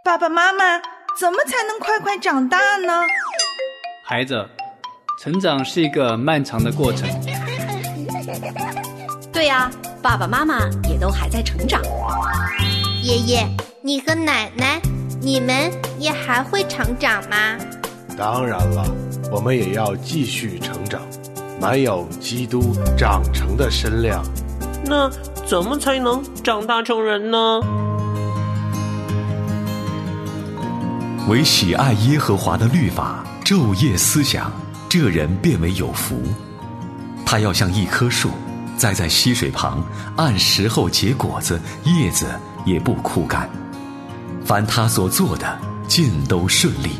爸爸妈妈，怎么才能快快长大呢？ 孩子，成长是一个漫长的过程。 对呀，爸爸妈妈也都还在成长。 爷爷，你和奶奶，你们也还会成长吗？ 当然了，我们也要继续成长，满有基督长成的身量。 那怎么才能长大成人呢？ 唯喜爱耶和华的律法，昼夜思想，这人便为有福。他要像一棵树，栽在溪水旁，按时候结果子，叶子也不枯干。凡他所做的，尽都顺利。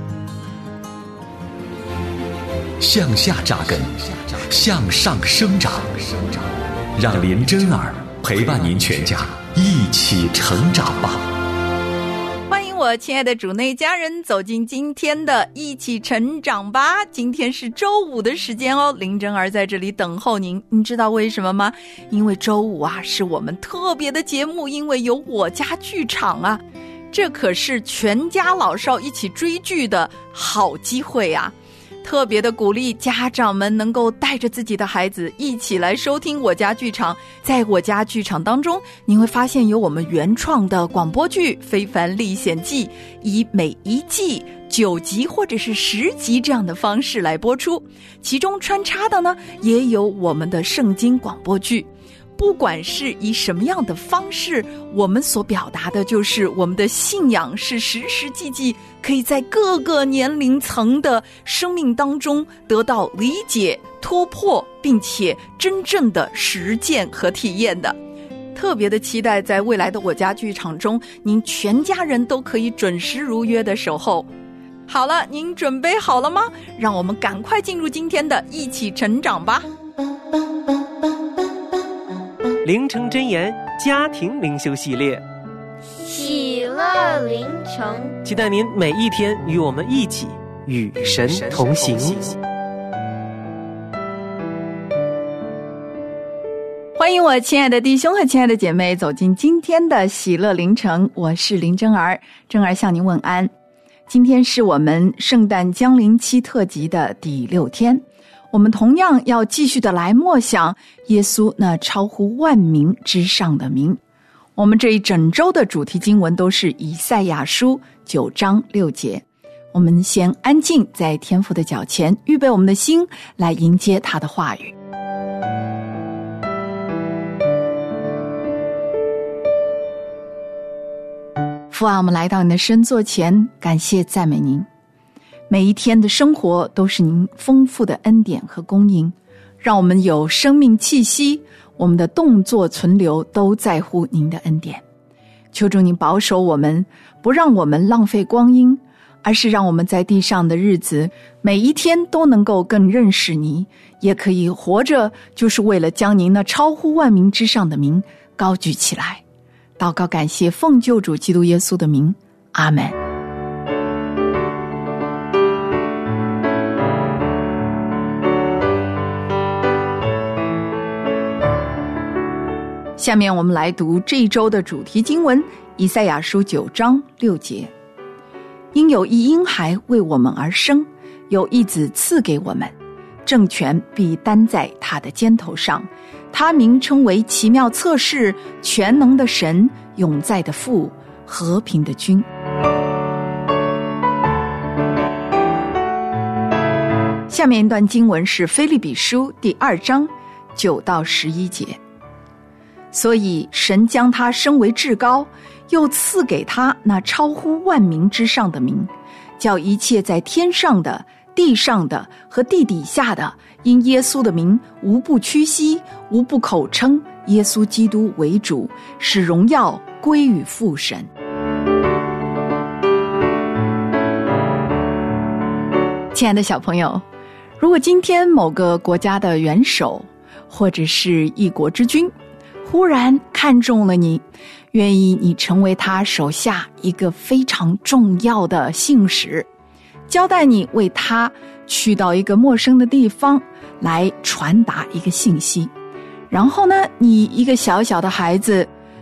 向下扎根，向上生长。让林真儿陪伴您全家一起成长吧。 欢迎我亲爱的主内家人走进今天的一起成长吧。今天是周五的时间哦，林真儿在这里等候您。你知道为什么吗？因为周五啊是我们特别的节目，因为有我家剧场啊，这可是全家老少一起追剧的好机会啊。特别的鼓励家长们能够带着自己的孩子一起来收听我家剧场。在我家剧场当中，您会发现有我们原创的广播剧《非凡历险记》，以每一季9集或者是10集这样的方式来播出，其中穿插的呢也有我们的圣经广播剧。不管是以什么样的方式，我们所表达的就是我们的信仰是实实际际可以在各个年龄层的生命当中得到理解、突破，并且真正的实践和体验的。特别的期待在未来的我家剧场中，您全家人都可以准时如约的守候。好了，您准备好了吗？让我们赶快进入今天的一起成长吧。 灵城真言家庭灵修系列， 喜乐灵城， 期待您每一天与我们一起与神同行。 欢迎我亲爱的弟兄和亲爱的姐妹走进今天的喜乐灵城，我是林真儿，真儿向您问安。今天是我们圣诞降临期特辑的第6天，我们同样要继续的来默想耶稣那超乎万名之上的名。我们这一整周的主题经文都是以赛亚书9章6节。我们先安静在天父的脚前，预备我们的心来迎接他的话语。父啊，我们来到你的圣座前，感谢赞美您。每一天的生活都是您丰富的恩典和供应，让我们有生命气息，我们的动作存留都在乎您的恩典。求主您保守我们，不让我们浪费光阴，而是让我们在地上的日子每一天都能够更认识你，也可以活着就是为了将您那超乎万名之上的名高举起来。祷告感谢奉救主基督耶稣的名，阿们。下面我们来读这一周的主题经文，以赛亚书9章6节。因有一婴孩为我们而生，有一子赐给我们，政权必担在他的肩头上，他名称为奇妙策士，全能的神，永在的父，和平的君。下面一段经文是腓立比书第2章9到11节。所以神将他升为至高，又赐给他那超乎万名之上的名，叫一切在天上的、地上的和地底下的，因耶稣的名无不屈膝，无不口称耶稣基督为主，使荣耀归于父神。亲爱的小朋友，如果今天某个国家的元首或者是一国之君忽然看中了你，愿意你成为他手下一个非常重要的信使，交代你为他去到一个陌生的地方来传达一个信息，然后呢，你一个小小的孩子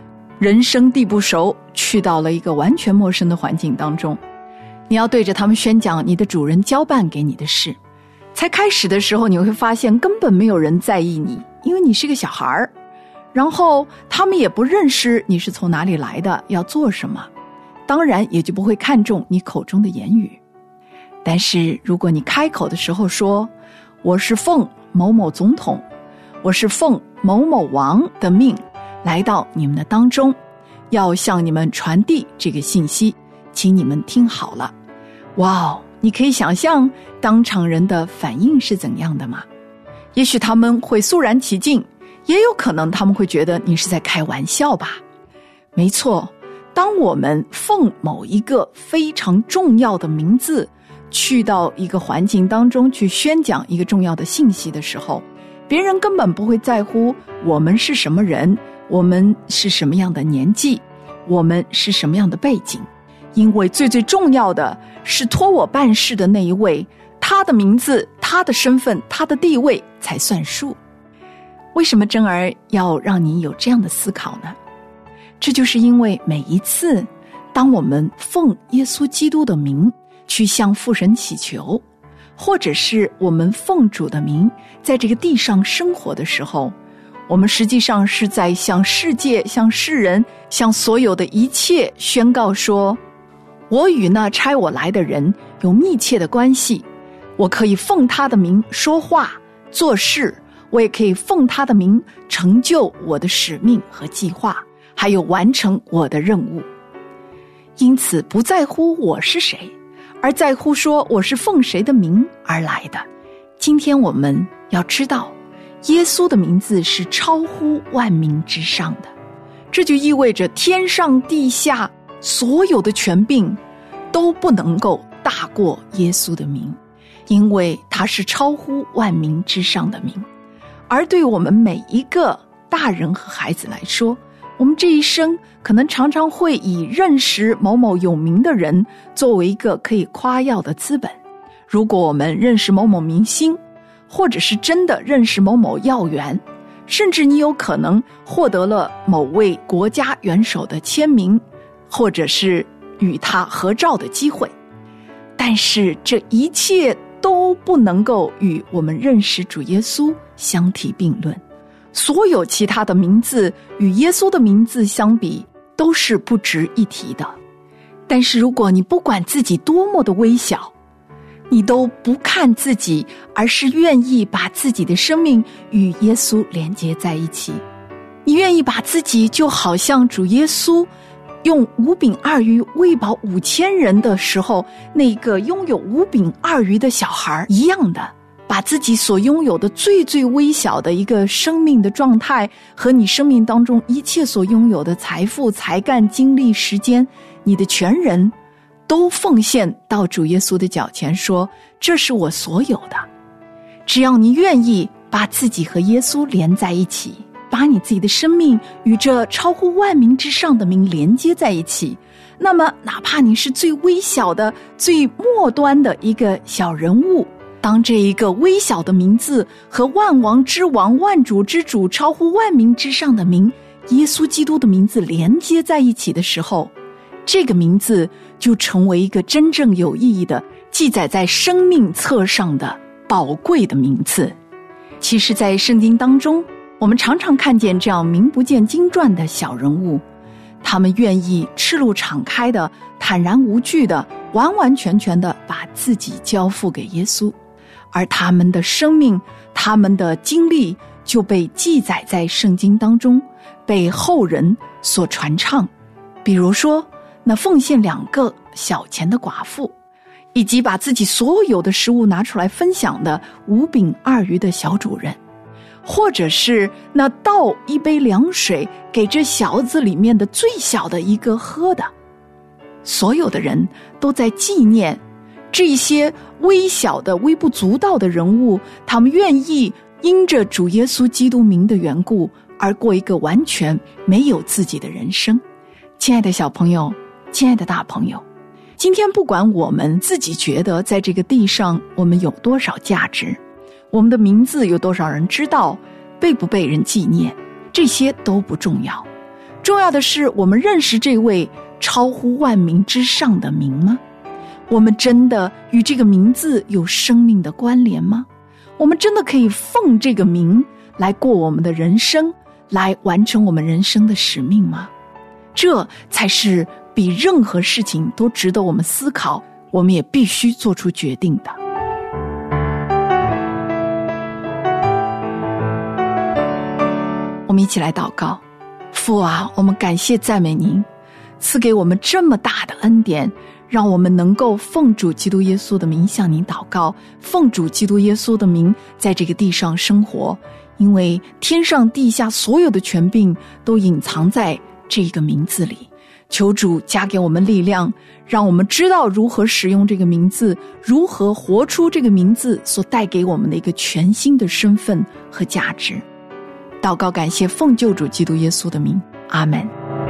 人生地不熟，去到了一个完全陌生的环境当中，你要对着他们宣讲你的主人交办给你的事。才开始的时候，你会发现根本没有人在意你，因为你是个小孩儿，然后他们也不认识你是从哪里来的，要做什么，当然也就不会看重你口中的言语。但是如果你开口的时候说，我是奉某某总统，我是奉某某王的命来到你们的当中，要向你们传递这个信息，请你们听好了。哇哦，你可以想象当场人的反应是怎样的吗？也许他们会肃然起敬，也有可能他们会觉得你是在开玩笑吧。没错，当我们奉某一个非常重要的名字去到一个环境当中去宣讲一个重要的信息的时候，别人根本不会在乎我们是什么人，我们是什么样的年纪，我们是什么样的背景，因为最重要的是托我办事的那一位，他的名字，他的身份，他的地位才算数。为什么珍儿要让你有这样的思考呢？这就是因为每一次当我们奉耶稣基督的名去向父神祈求，或者是我们奉主的名在这个地上生活的时候，我们实际上是在向世界、向世人、向所有的一切宣告说，我与那差我来的人有密切的关系，我可以奉他的名说话做事，我也可以奉他的名成就我的使命和计划，还有完成我的任务。因此不在乎我是谁，而在乎说我是奉谁的名而来的。今天我们要知道，耶稣的名字是超乎万名之上的，这就意味着天上地下所有的权柄都不能够大过耶稣的名，因为他是超乎万名之上的名。而对我们每一个大人和孩子来说，我们这一生可能常常会以认识某某有名的人作为一个可以夸耀的资本。如果我们认识某某明星，或者是真的认识某某要员，甚至你有可能获得了某位国家元首的签名，或者是与他合照的机会，但是这一切都不能够与我们认识主耶稣相提并论。所有其他的名字与耶稣的名字相比都是不值一提的。但是如果你不管自己多么的微小，你都不看自己，而是愿意把自己的生命与耶稣连接在一起，你愿意把自己就好像主耶稣用5饼2鱼喂饱5000人的时候，那个拥有5饼2鱼的小孩一样的，把自己所拥有的最微小的一个生命的状态，和你生命当中一切所拥有的财富、才干、精力、时间，你的全人都奉献到主耶稣的脚前，说这是我所有的。只要你愿意把自己和耶稣连在一起，把你自己的生命与这超乎万名之上的名连接在一起，那么哪怕你是最微小的、最末端的一个小人物，当这一个微小的名字和万王之王、万主之主、超乎万名之上的名耶稣基督的名字连接在一起的时候，这个名字就成为一个真正有意义的记载在生命册上的宝贵的名字。其实在圣经当中，我们常常看见这样名不见经传的小人物，他们愿意赤露敞开的、坦然无惧的、完完全全的把自己交付给耶稣，而他们的生命、他们的经历就被记载在圣经当中，被后人所传唱。比如说那奉献2个小钱的寡妇，以及把自己所有的食物拿出来分享的5饼2鱼的小主人，或者是那倒一杯凉水给这小子里面的最小的一个喝的。所有的人都在纪念这些微小的、微不足道的人物，他们愿意因着主耶稣基督名的缘故而过一个完全没有自己的人生。亲爱的小朋友，亲爱的大朋友，今天不管我们自己觉得在这个地上我们有多少价值，我们的名字有多少人知道，被不被人纪念，这些都不重要。 重要的是，我们认识这位超乎万名之上的名吗？我们真的与这个名字有生命的关联吗？我们真的可以奉这个名来过我们的人生，来完成我们人生的使命吗？这才是比任何事情都值得我们思考，我们也必须做出决定的。我们一起来祷告。父啊，我们感谢赞美您，赐给我们这么大的恩典，让我们能够奉主基督耶稣的名向您祷告，奉主基督耶稣的名在这个地上生活，因为天上地下所有的权柄都隐藏在这个名字里。求主加给我们力量，让我们知道如何使用这个名字，如何活出这个名字所带给我们的一个全新的身份和价值。祷告感谢奉救主基督耶稣的名，阿们。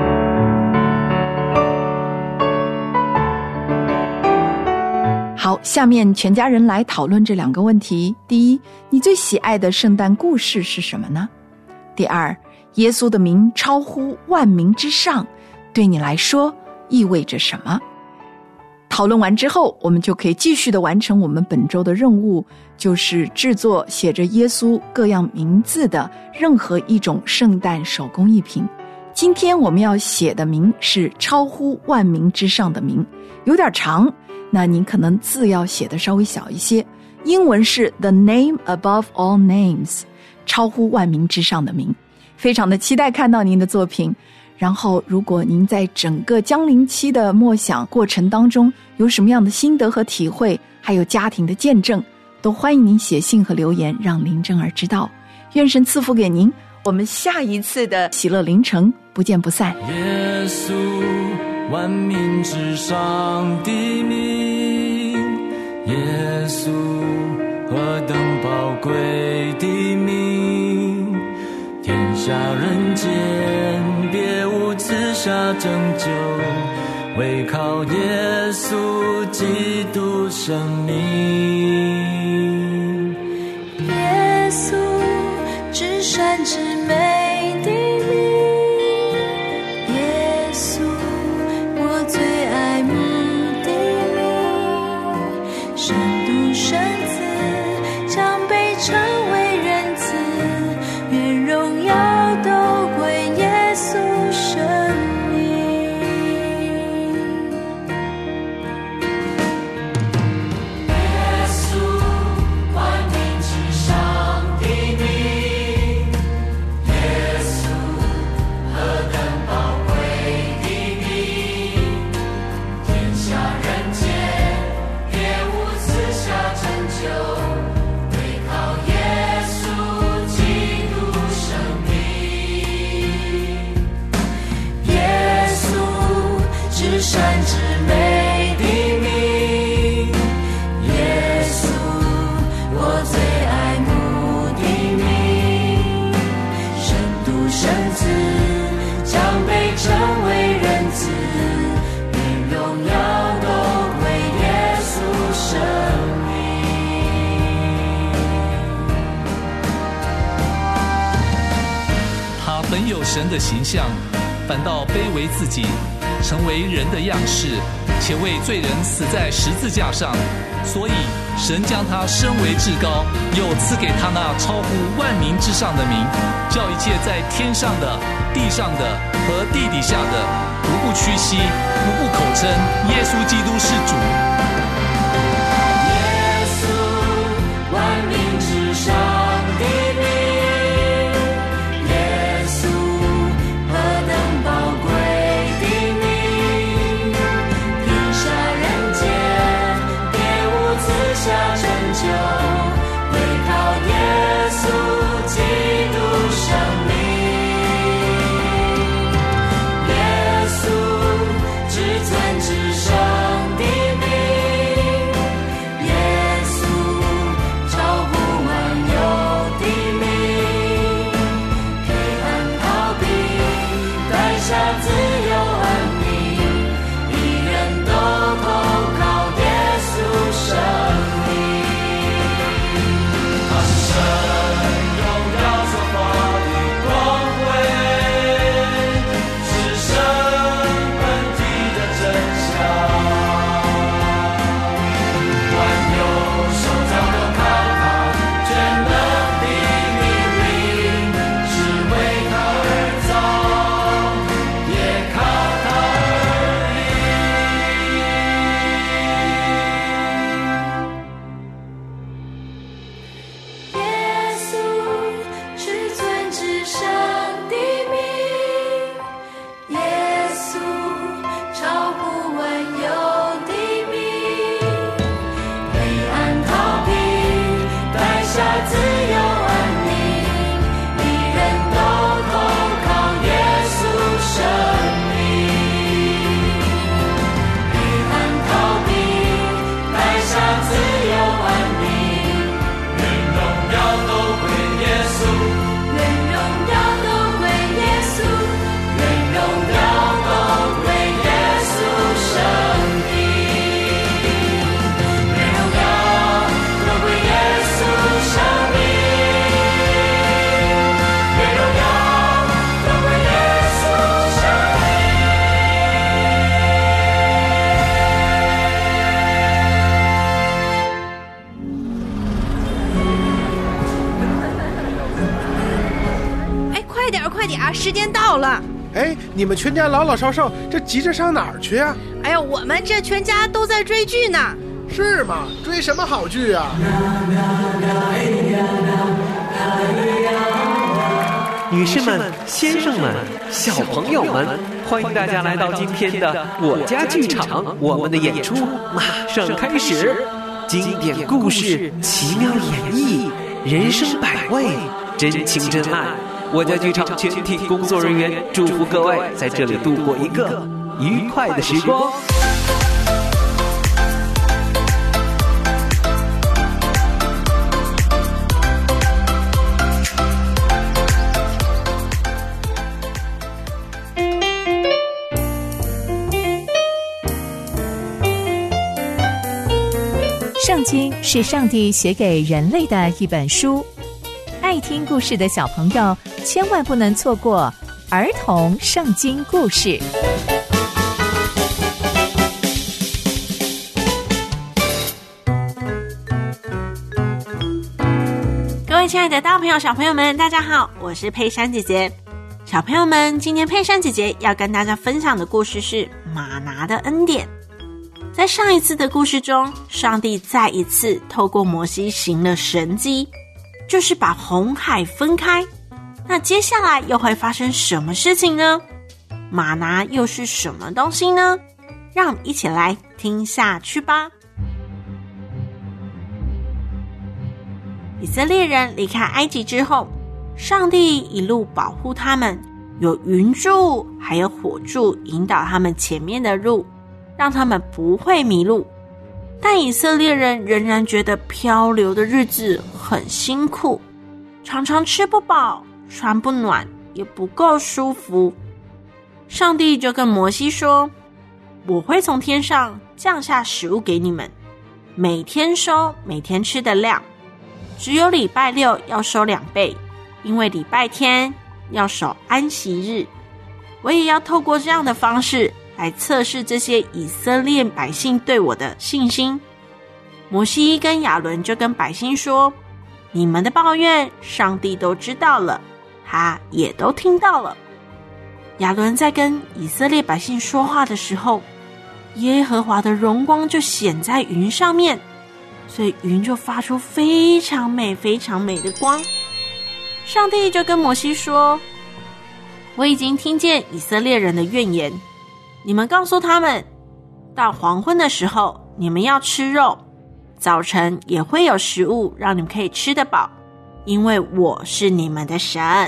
好，下面全家人来讨论这2个问题。第一，你最喜爱的圣诞故事是什么呢？第二，耶稣的名超乎万名之上，对你来说意味着什么？讨论完之后，我们就可以继续的完成我们本周的任务，就是制作写着耶稣各样名字的任何一种圣诞手工艺品。今天我们要写的名是超乎万名之上的名，有点长，那您可能字要写的稍微小一些。英文是 The name above all names， 超乎万名之上的名。非常的期待看到您的作品。然后如果您在整个降临期的默想过程当中有什么样的心得和体会，还有家庭的见证，都欢迎您写信和留言让林真儿知道。愿神赐福给您，我们下一次的喜乐凌晨不见不散。 耶稣万民之上的名，耶稣何等宝贵的名，天下人间别无赐下拯救，唯靠耶稣基督生命。 耶稣至善至美的名，耶稣我最爱慕的名，深度深赐将被称为仁慈，愿荣耀都归耶稣生命。耶稣万民之上的名，耶稣何等宝贵的名，天下人间别无赐下拯救，唯靠耶稣基督生命。耶稣至善至美的名，耶稣我最爱慕的名，深度深赐将被称为仁慈，愿荣耀都归耶稣生命。 他本有神的形象，反倒卑微自己，成为人的样式，且为罪人死在十字架上。所以神将他升为至高，又赐给他那超乎万民之上的名，叫一切在天上的、地上的和地底下的，无不屈膝，无不口称耶稣基督是主。 耶稣万民之上的名，耶稣何等宝贵的名，天下人间别无赐下拯救，唯靠耶稣基督生命。耶稣至尊至圣的名， 好了。 哎，你们全家老老少少这急着上哪儿去啊？ 哎呀，我们这全家都在追剧呢。 是吗？追什么好剧啊？ 女士们、先生们、小朋友们，欢迎大家来到今天的我家剧场，我们的演出马上开始。经典故事，奇妙演绎，人生百味，真情真爱。我家剧场全体工作人员祝福各位在这里度过一个愉快的时光。 圣经是上帝写给人类的一本书，爱听故事的小朋友千万不能错过儿童圣经故事。 各位亲爱的大朋友小朋友们，大家好，我是佩珊姐姐。小朋友们，今天佩珊姐姐要跟大家分享的故事是玛拿的恩典。在上一次的故事中，上帝再一次透过摩西行了神迹，就是把红海分开。那接下来又会发生什么事情呢？玛拿又是什么东西呢？让我们一起来听下去吧。以色列人离开埃及之后，上帝一路保护他们，有云柱还有火柱引导他们前面的路，让他们不会迷路。但以色列人仍然觉得漂流的日子很辛苦，常常吃不饱，穿不暖，也不够舒服。上帝就跟摩西说，我会从天上降下食物给你们，每天收每天吃的量，只有礼拜六要收2倍，因为礼拜天要守安息日。我也要透过这样的方式来测试这些以色列百姓对我的信心。摩西跟亚伦就跟百姓说，你们的抱怨上帝都知道了，他也都听到了。亚伦在跟以色列百姓说话的时候，耶和华的荣光就显在云上面，所以云就发出非常美非常美的光。上帝就跟摩西说，我已经听见以色列人的怨言，你们告诉他们，到黄昏的时候你们要吃肉，早晨也会有食物让你们可以吃得饱，因为我是你们的神。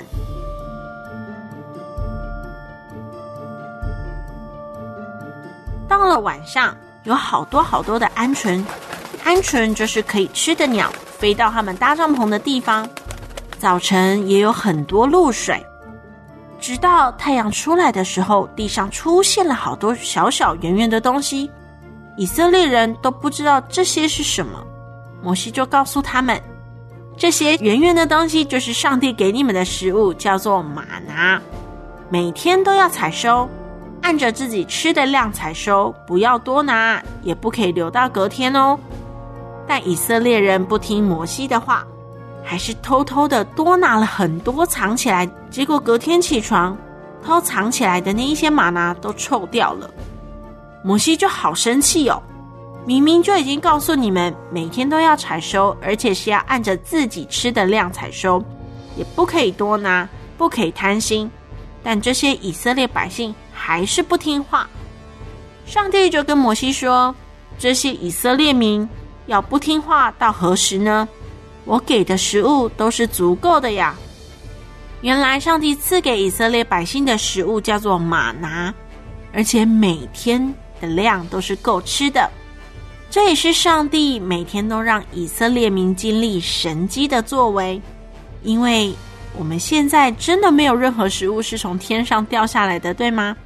到了晚上，有好多好多的鹌鹑，鹌鹑就是可以吃的鸟，飞到他们搭帐篷的地方。早晨也有很多露水，直到太阳出来的时候，地上出现了好多小小圆圆的东西，以色列人都不知道这些是什么。摩西就告诉他们，这些圆圆的东西就是上帝给你们的食物，叫做玛拿，每天都要采收，按着自己吃的量采收，不要多拿，也不可以留到隔天哦。但以色列人不听摩西的话，还是偷偷的多拿了很多藏起来，结果隔天起床，偷藏起来的那一些玛拿都臭掉了。摩西就好生气哦，明明就已经告诉你们每天都要采收，而且是要按着自己吃的量采收，也不可以多拿，不可以贪心，但这些以色列百姓还是不听话。上帝就跟摩西说，这些以色列民要不听话到何时呢？我给的食物都是足够的呀。原来上帝赐给以色列百姓的食物叫做玛拿，而且每天的量都是够吃的。这也是上帝每天都让以色列民经历神迹的作为，因为我们现在真的没有任何食物是从天上掉下来的，对吗？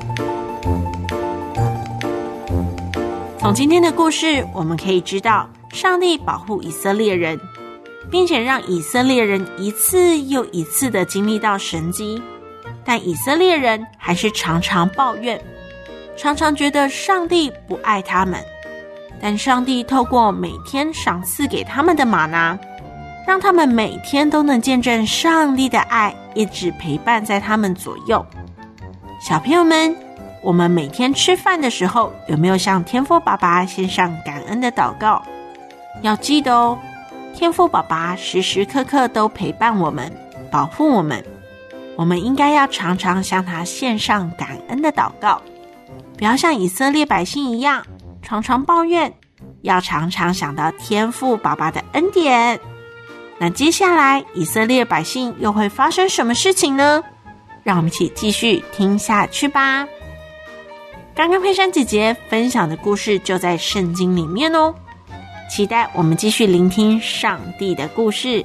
从今天的故事我们可以知道，上帝保护以色列人，并且让以色列人一次又一次的经历到神迹，但以色列人还是常常抱怨，常常觉得上帝不爱他们。但上帝透过每天赏赐给他们的玛拿，让他们每天都能见证上帝的爱， 一直陪伴在他们左右。小朋友们，我们每天吃饭的时候，有没有向天父爸爸献上感恩的祷告？要记得哦，天父爸爸时时刻刻都陪伴我们，保护我们。我们应该要常常向他献上感恩的祷告，不要像以色列百姓一样常常抱怨，要常常想到天父爸爸的恩典。那接下来以色列百姓又会发生什么事情呢？让我们一起继续听下去吧。刚刚佩珊姐姐分享的故事就在圣经里面哦，期待我们继续聆听上帝的故事。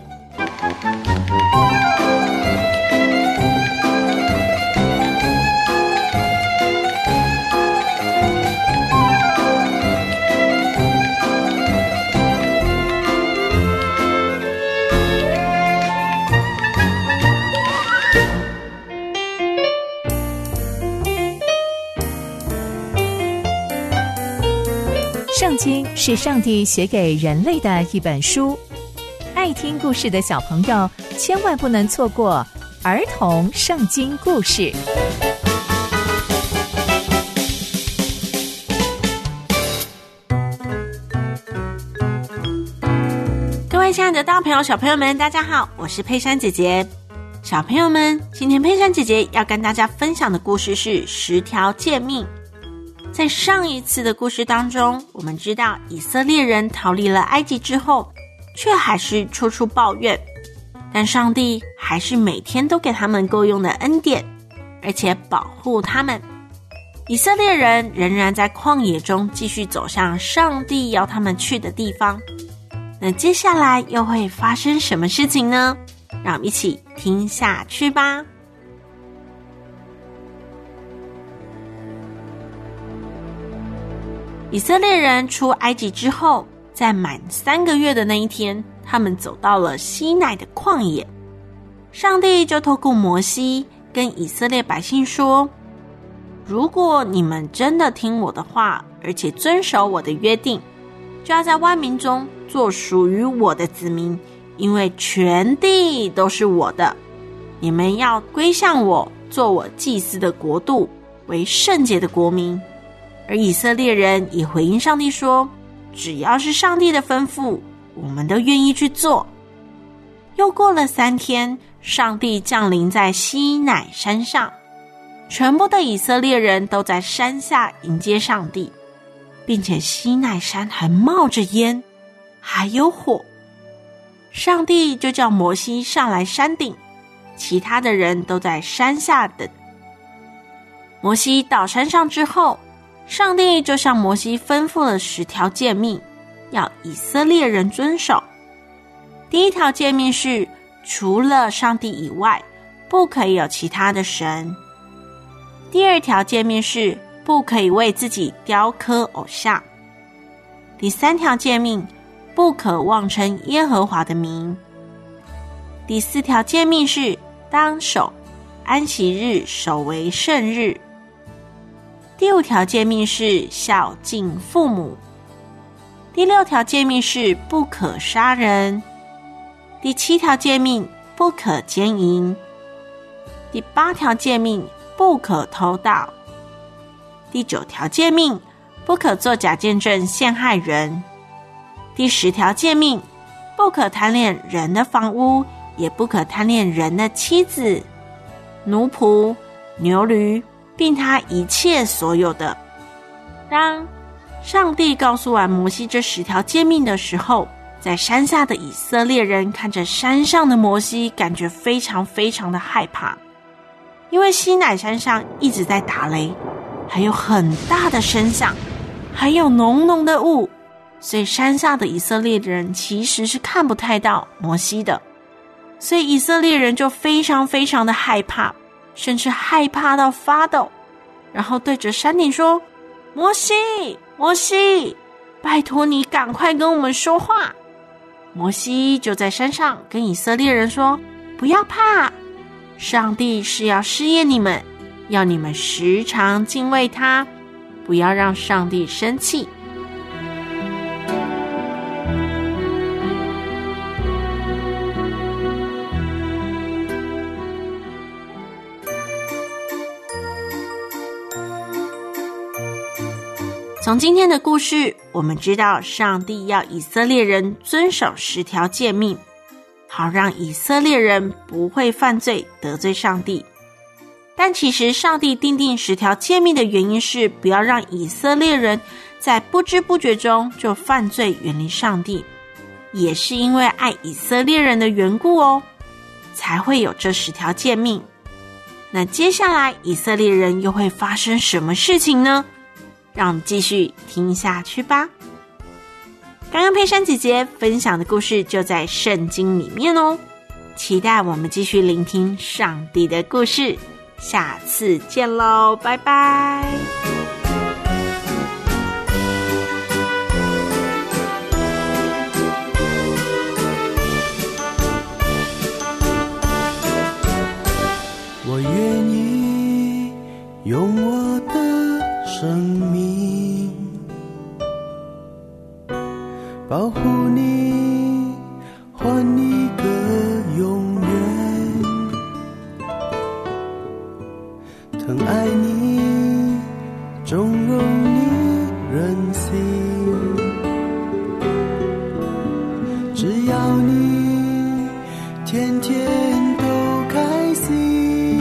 圣经是上帝写给人类的一本书，爱听故事的小朋友千万不能错过儿童圣经故事。 各位亲爱的大朋友小朋友们，大家好，我是佩珊姐姐。小朋友们，今天佩珊姐姐要跟大家分享的故事是10条诫命。在上一次的故事当中，我们知道以色列人逃离了埃及之后，却还是处处抱怨，但上帝还是每天都给他们够用的恩典，而且保护他们。以色列人仍然在旷野中继续走向上帝要他们去的地方。那接下来又会发生什么事情呢？让我们一起听下去吧。以色列人出埃及之后，在满3个月的那一天，他们走到了西乃的旷野。上帝就透过摩西跟以色列百姓说，如果你们真的听我的话，而且遵守我的约定，就要在万民中做属于我的子民，因为全地都是我的。你们要归向我，做我祭司的国度，为圣洁的国民。而以色列人也回应上帝说，只要是上帝的吩咐，我们都愿意去做。又过了3天，上帝降临在西乃山上，全部的以色列人都在山下迎接上帝，并且西乃山还冒着烟，还有火。上帝就叫摩西上来山顶，其他的人都在山下等。摩西到山上之后，上帝就向摩西吩咐了10条诫命，要以色列人遵守。第1条诫命是，除了上帝以外，不可以有其他的神。第2条诫命是，不可以为自己雕刻偶像。第3条诫命，不可妄称耶和华的名。第4条诫命是，当守安息日，守为圣日。第5条诫命是孝敬父母。第6条诫命是不可杀人。第7条诫命不可奸淫。第8条诫命不可偷盗。第9条诫命不可作假见证陷害人。第10条诫命不可贪恋人的房屋，也不可贪恋人的妻子、奴仆、牛驴，并他一切所有的。当上帝告诉完摩西这10条诫命的时候，在山下的以色列人看着山上的摩西，感觉非常非常的害怕，因为西乃山上一直在打雷，还有很大的声响，还有浓浓的雾，所以山下的以色列人其实是看不太到摩西的。所以以色列人就非常非常的害怕，甚至害怕到发抖，然后对着山顶说，摩西，摩西，拜托你赶快跟我们说话。摩西就在山上跟以色列人说，不要怕，上帝是要试验你们，要你们时常敬畏他，不要让上帝生气。 从今天的故事，我们知道上帝要以色列人遵守10条诫命，好让以色列人不会犯罪得罪上帝。但其实上帝订定10条诫命的原因是不要让以色列人在不知不觉中就犯罪远离上帝，也是因为爱以色列人的缘故哦，才会有这10条诫命。那接下来以色列人又会发生什么事情呢？让我们继续听下去吧。刚刚佩珊姐姐分享的故事就在圣经里面哦，期待我们继续聆听上帝的故事。下次见咯，拜拜。 我愿意用我的生命保护你，还你个永远，疼爱你，纵容你任性，只要你天天都开心。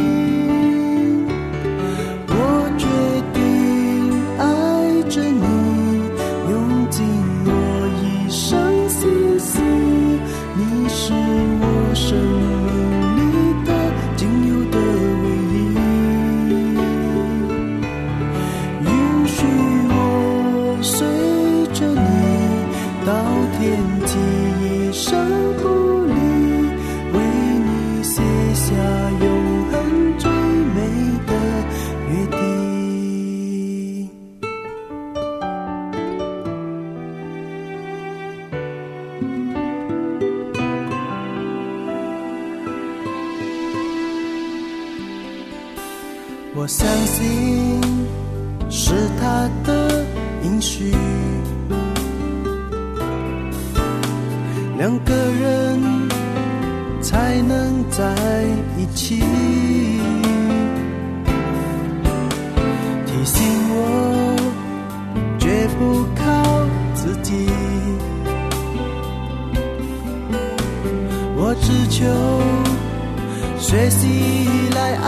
我相信是他的应许，两个人才能在一起，提醒我绝不靠自己，我只求学习来